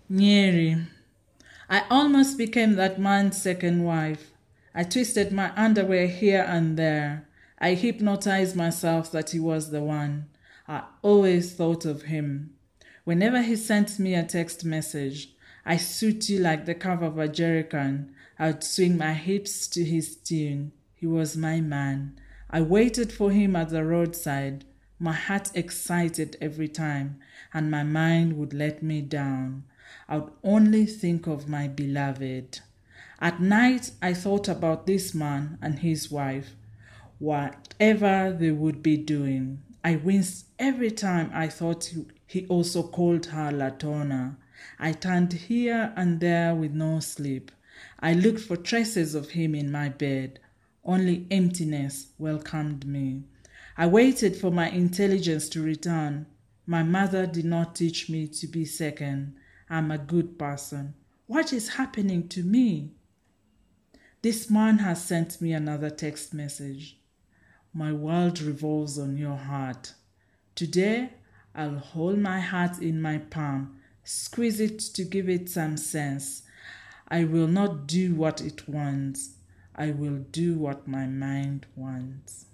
Nyeri. I almost became that man's second wife. I twisted my underwear here and there. I hypnotized myself that he was the one. I always thought of him. Whenever he sent me a text message, I suit you like the cover of a jerrycan. I would swing my hips to his tune. He was my man. I waited for him at the roadside, my heart excited every time, and my mind would let me down. I would only think of my beloved. At night, I thought about this man and his wife, whatever they would be doing. I winced every time I thought he also called her Latona. I turned here and there with no sleep. I looked for traces of him in my bed. Only emptiness welcomed me. I waited for my intelligence to return. My mother did not teach me to be second. I'm a good person. What is happening to me? This man has sent me another text message. My world revolves on your heart. Today, I'll hold my heart in my palm, squeeze it to give it some sense. I will not do what it wants. I will do what my mind wants.